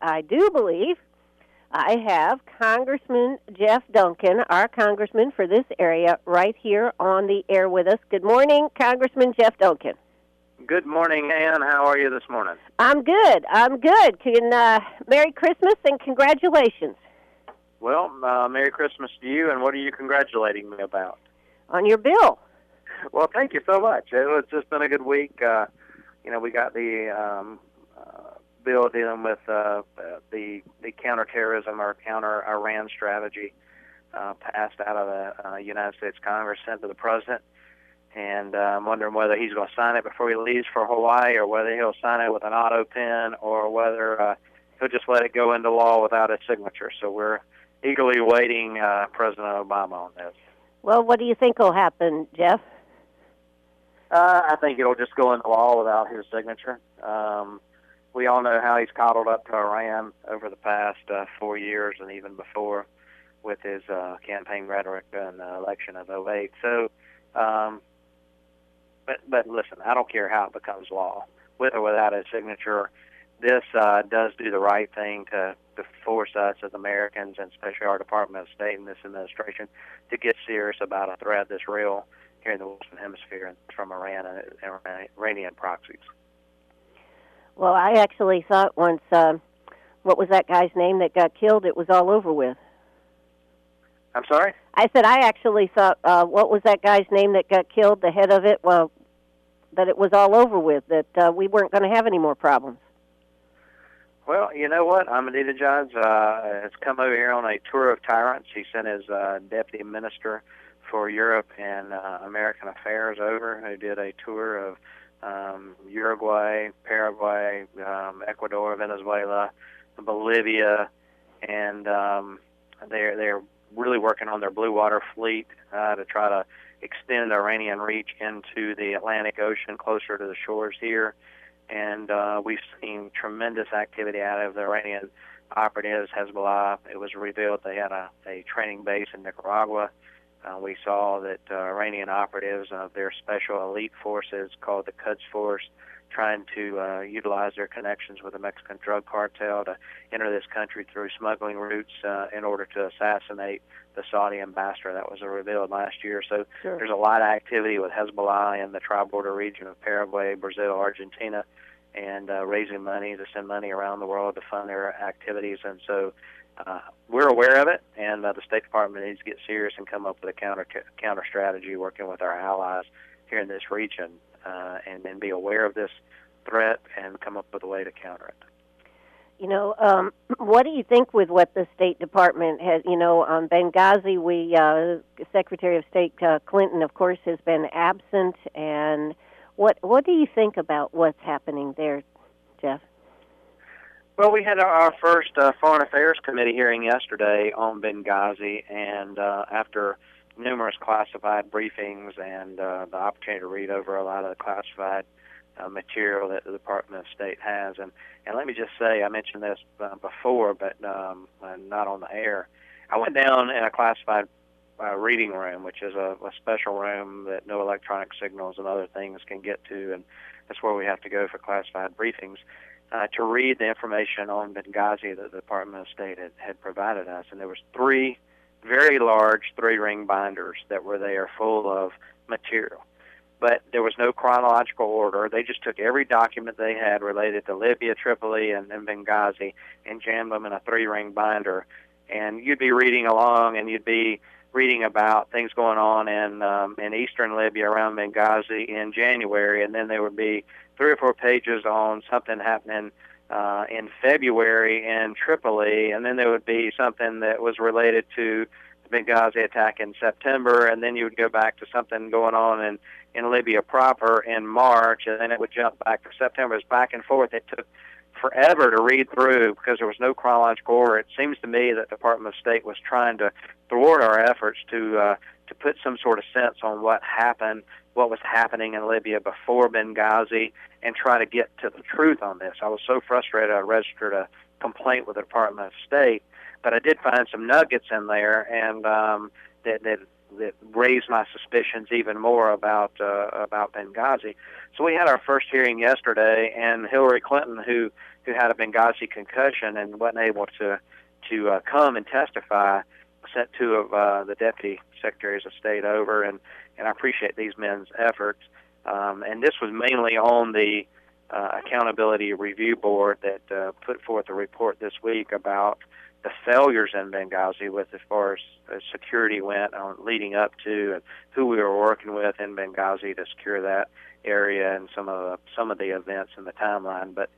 I do believe I have Congressman Jeff Duncan, our congressman for this area, right here on the air with us. Good morning, Congressman Jeff Duncan. Good morning, Ann. How are you this morning? I'm good. Merry Christmas and congratulations. Well, Merry Christmas to you, and what are you congratulating me about? On your bill. Well, thank you so much. It's just been a good week. We got the bill dealing with the counterterrorism or counter-Iran strategy passed out of the United States Congress, sent to the President. And I'm wondering whether he's going to sign it before he leaves for Hawaii, or whether he'll sign it with an auto pen, or whether he'll just let it go into law without a signature. So we're eagerly waiting President Obama on this. Well, what do you think will happen, Jeff? I think it'll just go into law without his signature. We all know how he's coddled up to Iran over the past 4 years and even before with his campaign rhetoric and the election of 2008. So, but listen, I don't care how it becomes law, with or without his signature. This does do the right thing to force us as Americans, and especially our Department of State and this administration, to get serious about a threat that's real here in the Western Hemisphere and from Iran and Iranian proxies. Well, I actually thought once, what was that guy's name that got killed? It was all over with. I'm sorry? I said I actually thought, what was that guy's name that got killed, the head of it? Well, that it was all over with, that we weren't going to have any more problems. Well, you know what? Ahmadinejad has come over here on a tour of tyrants. He sent his deputy minister for Europe and American Affairs over, who did a tour of Uruguay, Paraguay, Ecuador, Venezuela, Bolivia, and they're really working on their blue water fleet to try to extend Iranian reach into the Atlantic Ocean closer to the shores here. And we've seen tremendous activity out of the Iranian operatives, Hezbollah. It was revealed they had a training base in Nicaragua. We saw that Iranian operatives of their special elite forces called the Quds Force, trying to utilize their connections with the Mexican drug cartel to enter this country through smuggling routes in order to assassinate the Saudi ambassador. That was revealed last year. So Sure. There's a lot of activity with Hezbollah in the tri-border region of Paraguay, Brazil, Argentina, and raising money to send money around the world to fund their activities. And so we're aware of it, and the State Department needs to get serious and come up with a counter strategy, working with our allies here in this region, and then be aware of this threat and come up with a way to counter it. You know, what do you think with what the State Department has, on Benghazi, Secretary of State Clinton, of course, has been absent, and what do you think about what's happening there, Jeff? Well, we had our first Foreign Affairs Committee hearing yesterday on Benghazi, and after numerous classified briefings and the opportunity to read over a lot of the classified material that the Department of State has. And let me just say, I mentioned this before, but not on the air. I went down in a classified reading room, which is a special room that no electronic signals and other things can get to, and that's where we have to go for classified briefings, to read the information on Benghazi that the Department of State had provided us. And there was 3 very large 3-ring binders that were there full of material. But there was no chronological order. They just took every document they had related to Libya, Tripoli, and Benghazi and jammed them in a 3-ring binder. And you'd be reading along, and you'd be reading about things going on in eastern Libya around Benghazi in January, and then there would be 3 or 4 pages on something happening in February in Tripoli, and then there would be something that was related to the Benghazi attack in September, and then you would go back to something going on in Libya proper in March, and then it would jump back to September. It was back and forth. It took forever to read through because there was no chronological order. It seems to me that the Department of State was trying to thwart our efforts to put some sort of sense on what happened, what was happening in Libya before Benghazi, and try to get to the truth on this. I was so frustrated I registered a complaint with the Department of State, but I did find some nuggets in there, and that raised my suspicions even more about Benghazi. So we had our first hearing yesterday, and Hillary Clinton, who who had a Benghazi concussion and wasn't able to come and testify, sent two of the deputy secretaries of state over, and I appreciate these men's efforts. And this was mainly on the Accountability Review Board that put forth a report this week about the failures in Benghazi with as far as security went on leading up to, and who we were working with in Benghazi to secure that area, and some of the events in the timeline. But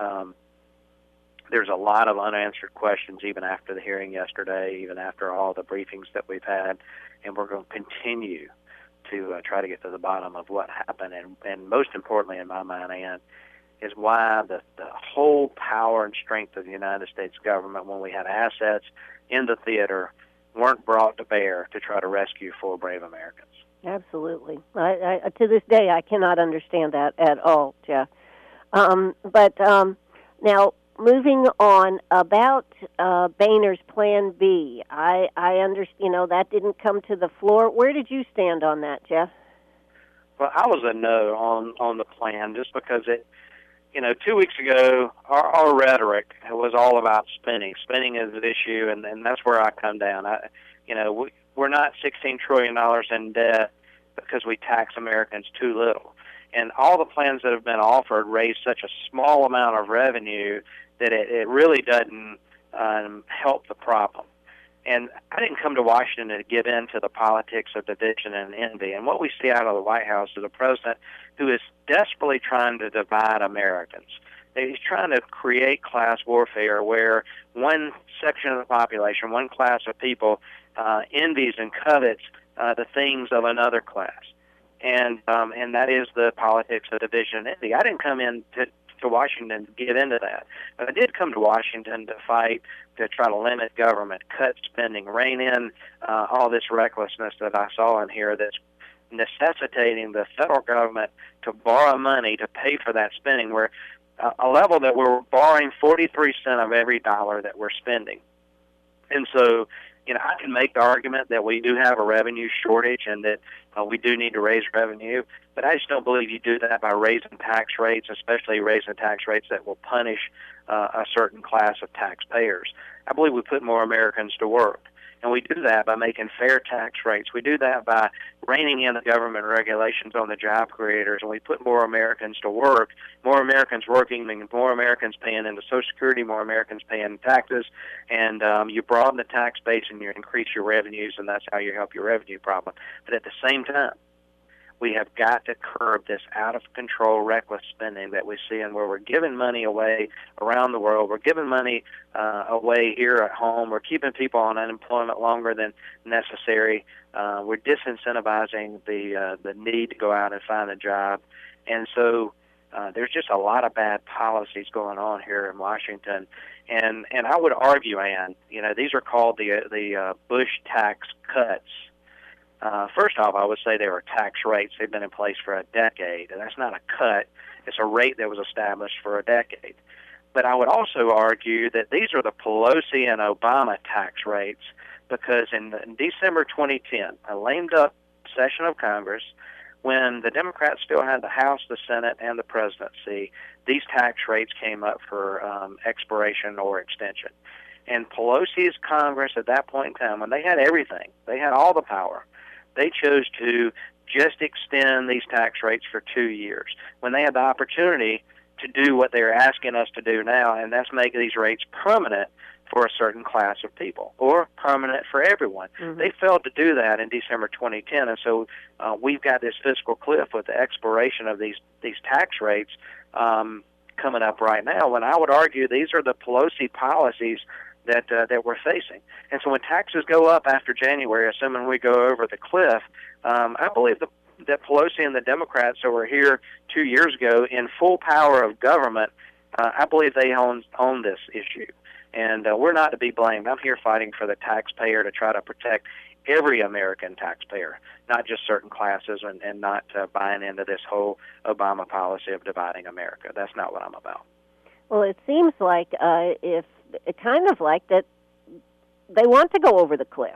there's a lot of unanswered questions even after the hearing yesterday, even after all the briefings that we've had, and we're going to continue to try to get to the bottom of what happened, and most importantly in my mind, Ann, is why the whole power and strength of the United States government, when we had assets in the theater, weren't brought to bear to try to rescue four brave Americans. Absolutely. I to this day, I cannot understand that at all, Jeff. But now, moving on about Boehner's Plan B, I understand, that didn't come to the floor. Where did you stand on that, Jeff? Well, I was a no on the plan, just because it, 2 weeks ago, our rhetoric was all about spending. Spending is an issue, and that's where I come down. We're not $16 trillion in debt because we tax Americans too little. And all the plans that have been offered raise such a small amount of revenue that it really doesn't help the problem. And I didn't come to Washington to give in to the politics of division and envy. And what we see out of the White House is a president who is desperately trying to divide Americans. He's trying to create class warfare where one section of the population, one class of people, envies and covets the things of another class. And that is the politics of division and envy. I didn't come in to Washington to get into that. But I did come to Washington to fight, to try to limit government, cut spending, rein in all this recklessness that I saw in here that's necessitating the federal government to borrow money to pay for that spending. We're a level that we're borrowing 43 cents of every dollar that we're spending. And so, I can make the argument that we do have a revenue shortage and that we do need to raise revenue, but I just don't believe you do that by raising tax rates, especially raising tax rates that will punish a certain class of taxpayers. I believe we put more Americans to work, and we do that by making fair tax rates. We do that by reining in the government regulations on the job creators, and we put more Americans to work. More Americans working means more Americans paying into Social Security, more Americans paying taxes, and you broaden the tax base and you increase your revenues, and that's how you help your revenue problem. But at the same time, we have got to curb this out-of-control, reckless spending that we see, and where we're giving money away around the world. We're giving money away here at home. We're keeping people on unemployment longer than necessary. We're disincentivizing the need to go out and find a job. And so there's just a lot of bad policies going on here in Washington. And I would argue, Ann, these are called the Bush tax cuts. First off, I would say they were tax rates. They've been in place for a decade, and that's not a cut. It's a rate that was established for a decade. But I would also argue that these are the Pelosi and Obama tax rates, because in December 2010, a lame-duck session of Congress, when the Democrats still had the House, the Senate, and the presidency, these tax rates came up for expiration or extension. And Pelosi's Congress at that point in time, when they had everything, they had all the power, they chose to just extend these tax rates for 2 years when they had the opportunity to do what they're asking us to do now, and that's make these rates permanent for a certain class of people or permanent for everyone. Mm-hmm. They failed to do that in December 2010, and so we've got this fiscal cliff with the expiration of these tax rates coming up right now, when I would argue these are the Pelosi policies that we're facing. And so when taxes go up after January, assuming we go over the cliff, I believe that Pelosi and the Democrats that were here 2 years ago in full power of government, I believe they own this issue. And we're not to be blamed. I'm here fighting for the taxpayer to try to protect every American taxpayer, not just certain classes, and not buying into this whole Obama policy of dividing America. That's not what I'm about. Well, it seems like if kind of like that they want to go over the cliff.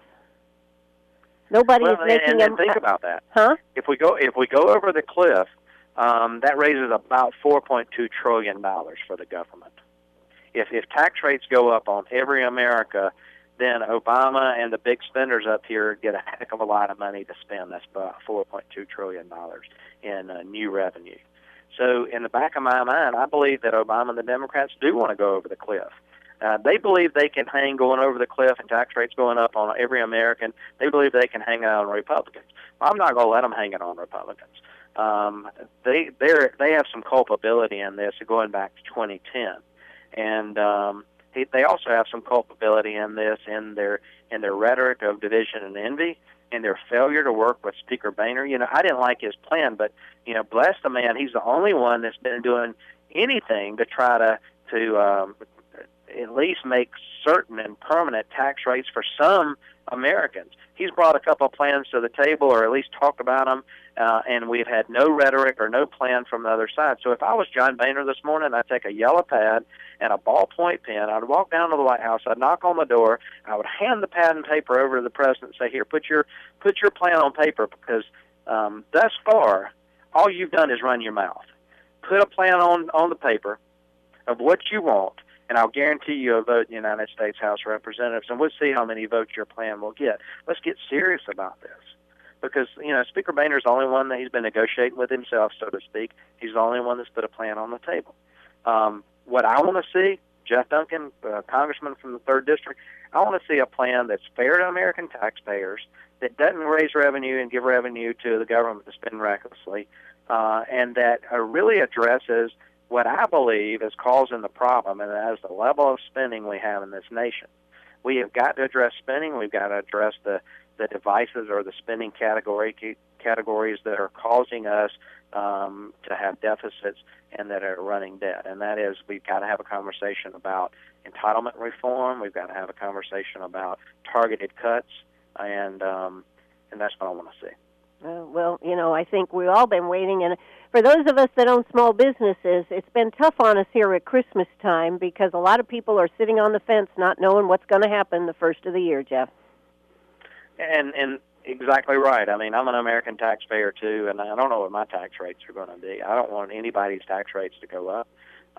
Nobody is making them think about that. Huh? If we go over the cliff, that raises about $4.2 trillion for the government. If tax rates go up on every America, then Obama and the big spenders up here get a heck of a lot of money to spend. That's about $4.2 trillion in new revenue. So in the back of my mind, I believe that Obama and the Democrats do want to go over the cliff. They believe they can hang going over the cliff and tax rates going up on every American. They believe they can hang it on Republicans. I'm not going to let them hang it on Republicans. They have some culpability in this going back to 2010, and they also have some culpability in this in their rhetoric of division and envy, and their failure to work with Speaker Boehner. I didn't like his plan, but bless the man, he's the only one that's been doing anything to try to at least make certain and permanent tax rates for some Americans. He's brought a couple of plans to the table, or at least talked about them, and we've had no rhetoric or no plan from the other side. So if I was John Boehner this morning, I'd take a yellow pad and a ballpoint pen. I'd walk down to the White House. I'd knock on the door. I would hand the pad and paper over to the president and say, "Here, put your plan on paper, because thus far, all you've done is run your mouth. Put a plan on the paper of what you want, and I'll guarantee you a vote in the United States House of Representatives, and we'll see how many votes your plan will get." Let's get serious about this, because Speaker Boehner is the only one that he's been negotiating with himself, so to speak. He's the only one that's put a plan on the table. What I want to see, Jeff Duncan, congressman from the 3rd District, I want to see a plan that's fair to American taxpayers, that doesn't raise revenue and give revenue to the government to spend recklessly, and that really addresses what I believe is causing the problem, and that is the level of spending we have in this nation. We have got to address spending. We've got to address the devices or the spending categories that are causing us to have deficits and that are running debt. And that is, we've got to have a conversation about entitlement reform. We've got to have a conversation about targeted cuts, and that's what I want to see. Well, I think we've all been waiting, and for those of us that own small businesses, it's been tough on us here at Christmas time, because a lot of people are sitting on the fence not knowing what's going to happen the first of the year, Jeff. And exactly right. I mean, I'm an American taxpayer too, and I don't know what my tax rates are going to be. I don't want anybody's tax rates to go up.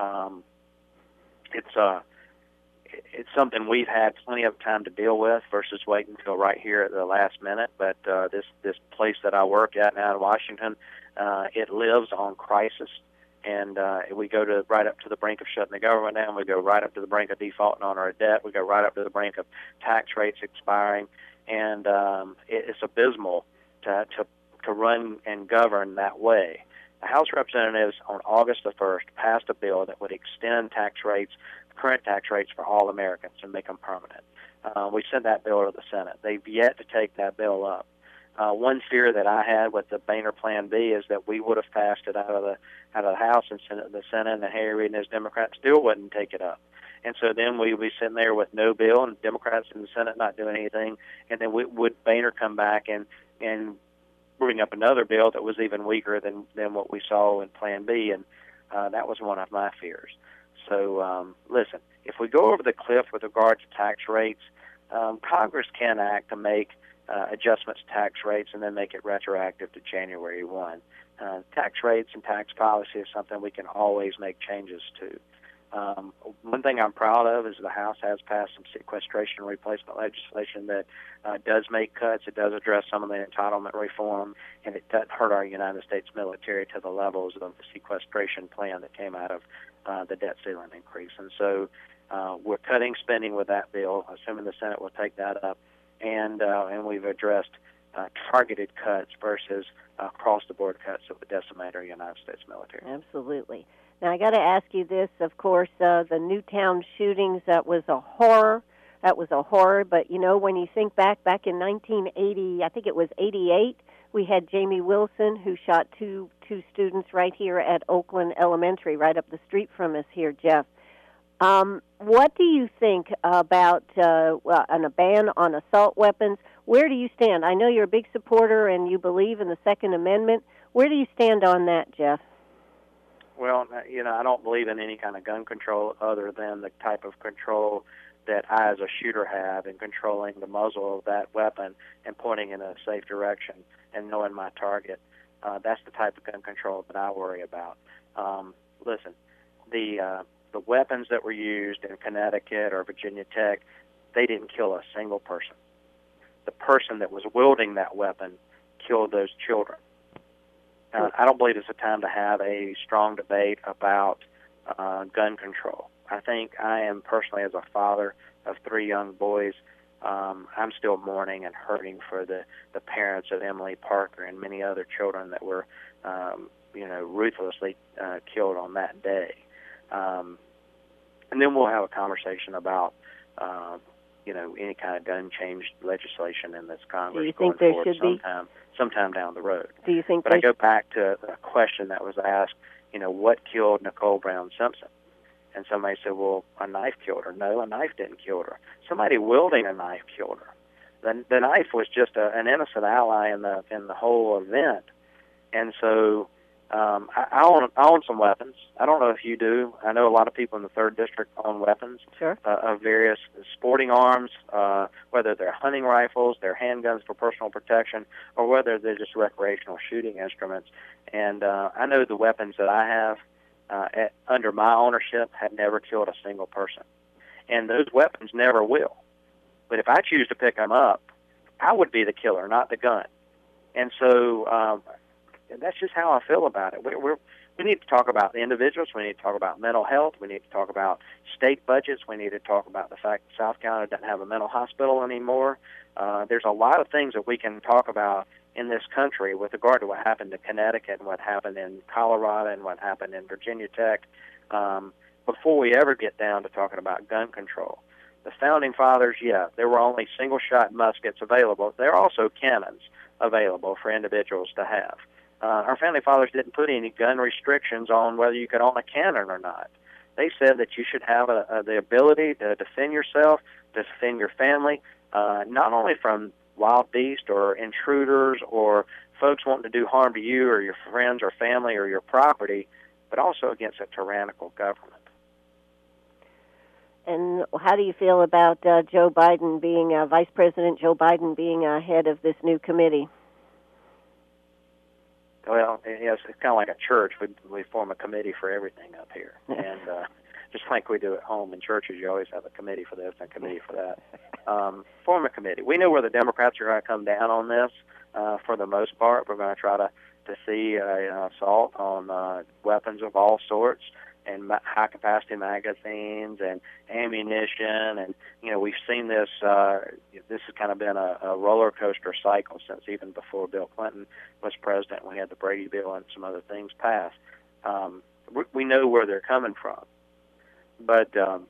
It's something we've had plenty of time to deal with versus waiting until right here at the last minute. But this place that I work at now in Washington, it lives on crisis, and we go right up to the brink of shutting the government down. We go right up to the brink of defaulting on our debt. We go right up to the brink of tax rates expiring, and it's abysmal to run and govern that way. The House of Representatives on August the 1st passed a bill that would extend current tax rates for all Americans and make them permanent. We sent that bill to the Senate. They've yet to take that bill up. One fear that I had with the Boehner Plan B is that we would have passed it out of the House and sent it to the Senate, and Harry Reid and his Democrats still wouldn't take it up. And so then we'd be sitting there with no bill, and Democrats in the Senate not doing anything. And then would Boehner come back and bring up another bill that was even weaker than what we saw in Plan B? And that was one of my fears. So listen, if we go over the cliff with regard to tax rates, Congress can act to make adjustments to tax rates and then make it retroactive to January 1. Tax rates and tax policy is something we can always make changes to. One thing I'm proud of is the House has passed some sequestration and replacement legislation that does make cuts. It does address some of the entitlement reform, and it doesn't hurt our United States military to the levels of the sequestration plan that came out of the debt ceiling increase. And so we're cutting spending with that bill, assuming the Senate will take that up, and we've addressed targeted cuts versus across-the-board cuts that would decimate our United States military. Absolutely. Now, I got to ask you this, of course, the Newtown shootings, that was a horror. But, when you think back in 1980, I think it was 88, we had Jamie Wilson, who shot two students right here at Oakland Elementary, right up the street from us here, Jeff. What do you think about a ban on assault weapons? Where do you stand? I know you're a big supporter and you believe in the Second Amendment. Where do you stand on that, Jeff? Well, I don't believe in any kind of gun control other than the type of control that I as a shooter have in controlling the muzzle of that weapon and pointing in a safe direction and knowing my target. That's the type of gun control that I worry about. Listen, the the weapons that were used in Connecticut or Virginia Tech, they didn't kill a single person. The person that was wielding that weapon killed those children. I don't believe it's a time to have a strong debate about gun control. I think I am personally, as a father of 3 young boys, I'm still mourning and hurting for the parents of Emily Parker and many other children that were, ruthlessly killed on that day. And then we'll have a conversation about, any kind of gun change legislation in this Congress. Do you think there should be? Sometime down the road. Do you think? But I go back to a question that was asked, what killed Nicole Brown Simpson? And somebody said, well, a knife killed her. No, a knife didn't kill her. Somebody wielding a knife killed her. The knife was just an innocent ally in the whole event. And so I own some weapons. I don't know if you do. I know a lot of people in the 3rd District own weapons. Sure. Of various sporting arms, whether they're hunting rifles, they're handguns for personal protection, or whether they're just recreational shooting instruments. And I know the weapons that I have under my ownership have never killed a single person. And those weapons never will. But if I choose to pick them up, I would be the killer, not the gun. And so that's just how I feel about it. We need to talk about the individuals. We need to talk about mental health. We need to talk about state budgets. We need to talk about the fact that South Carolina doesn't have a mental hospital anymore. There's a lot of things that we can talk about in this country with regard to what happened in Connecticut and what happened in Colorado and what happened in Virginia Tech before we ever get down to talking about gun control. The Founding Fathers, there were only single-shot muskets available. There are also cannons available for individuals to have. Our Founding Fathers didn't put any gun restrictions on whether you could own a cannon or not. They said that you should have the ability to defend yourself, to defend your family, not only from wild beasts or intruders or folks wanting to do harm to you or your friends or family or your property, but also against a tyrannical government. And how do you feel about Joe Biden being, Vice President Joe Biden being head of this new committee? Well, yes, it's kind of like a church. We form a committee for everything up here. And just like we do at home in churches, you always have a committee for this and a committee for that. Form a committee. We know where the Democrats are going to come down on this for the most part. We're going to try to see an assault on weapons of all sorts and high-capacity magazines and ammunition. And, we've seen this. This has kind of been a roller coaster cycle since even before Bill Clinton was president. We had the Brady Bill and some other things passed. We know where they're coming from. But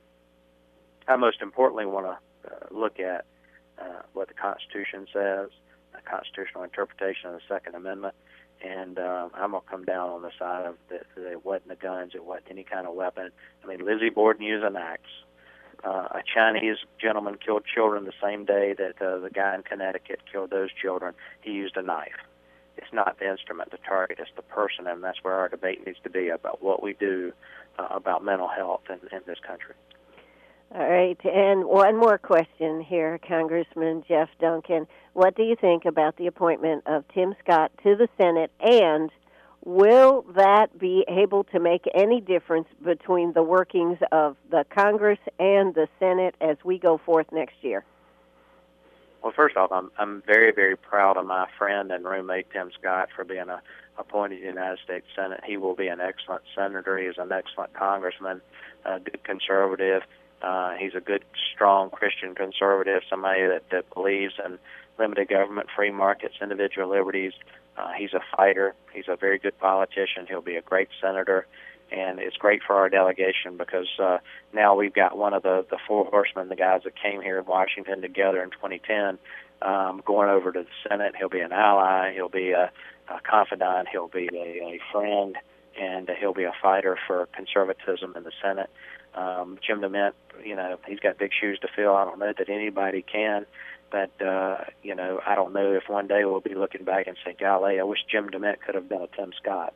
I most importantly want to look at what the Constitution says, the constitutional interpretation of the Second Amendment, and I'm going to come down on the side of it wasn't the guns, it wasn't any kind of weapon. I mean, Lizzie Borden used an axe. A Chinese gentleman killed children the same day that the guy in Connecticut killed those children. He used a knife. It's not the instrument to target, it's the person, and that's where our debate needs to be about what we do about mental health in this country. All right, and one more question here, Congressman Jeff Duncan. What do you think about the appointment of Tim Scott to the Senate, and will that be able to make any difference between the workings of the Congress and the Senate as we go forth next year? Well, first off, I'm very, very proud of my friend and roommate Tim Scott for being appointed to the United States Senate. He will be an excellent senator. He's an excellent congressman, a good conservative. He's a good, strong Christian conservative, somebody that believes in limited government, free markets, individual liberties. He's a fighter. He's a very good politician. He'll be a great senator. And it's great for our delegation because now we've got one of the four horsemen, the guys that came here in Washington together in 2010, going over to the Senate. He'll be an ally. He'll be a confidant. He'll be a friend. And he'll be a fighter for conservatism in the Senate. Jim DeMint, he's got big shoes to fill. I don't know that anybody can. But, I don't know if one day we'll be looking back and say, golly, I wish Jim DeMint could have been a Tim Scott.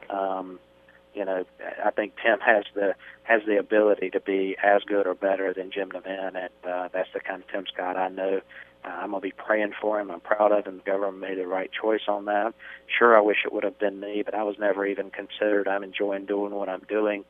I think Tim has the ability to be as good or better than Jim DeMint, and that's the kind of Tim Scott I know. I'm going to be praying for him. I'm proud of him. The government made the right choice on that. Sure, I wish it would have been me, but I was never even considered. I'm enjoying doing what I'm doing,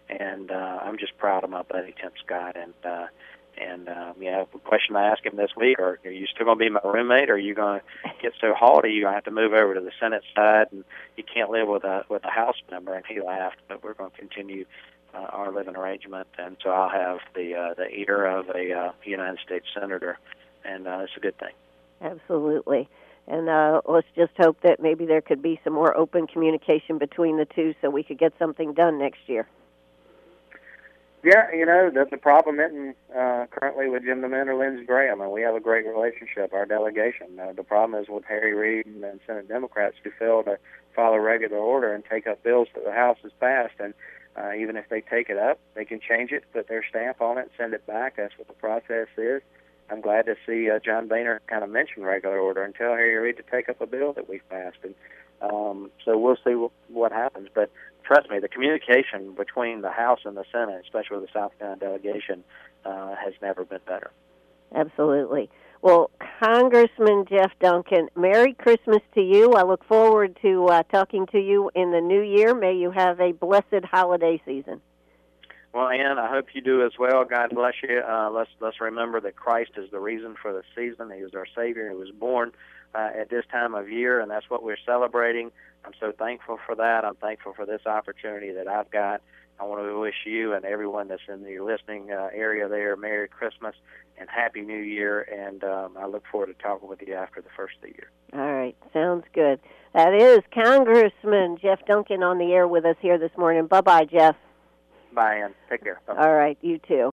and I'm just proud of my buddy Tim Scott. The question I asked him this week: Are you still going to be my roommate? Or are you going to get so haughty you're going to have to move over to the Senate side, and you can't live with a House member? And he laughed. But we're going to continue our living arrangement, and so I'll have the ear of a United States senator, and it's a good thing. Absolutely. And let's just hope that maybe there could be some more open communication between the two so we could get something done next year. Yeah, the problem isn't currently with Jim DeMint or Lindsey Graham, and we have a great relationship, our delegation. The problem is with Harry Reid and Senate Democrats who fail to follow regular order and take up bills that the House has passed. And even if they take it up, they can change it, put their stamp on it, send it back. That's what the process is. I'm glad to see John Boehner kind of mention regular order and tell Harry Reid to take up a bill that we've passed. And so we'll see what happens. But trust me, the communication between the House and the Senate, especially with the South Carolina delegation, has never been better. Absolutely. Well, Congressman Jeff Duncan, Merry Christmas to you. I look forward to talking to you in the new year. May you have a blessed holiday season. Well, Ann, I hope you do as well. God bless you. Let's remember that Christ is the reason for the season. He was our Savior. He was born at this time of year, and that's what we're celebrating. I'm so thankful for that. I'm thankful for this opportunity that I've got. I want to wish you and everyone that's in the listening area there Merry Christmas and Happy New Year, and I look forward to talking with you after the first of the year. All right. Sounds good. That is Congressman Jeff Duncan on the air with us here this morning. Bye-bye, Jeff. Bye, Ann. Take care. Bye-bye. All right. You too.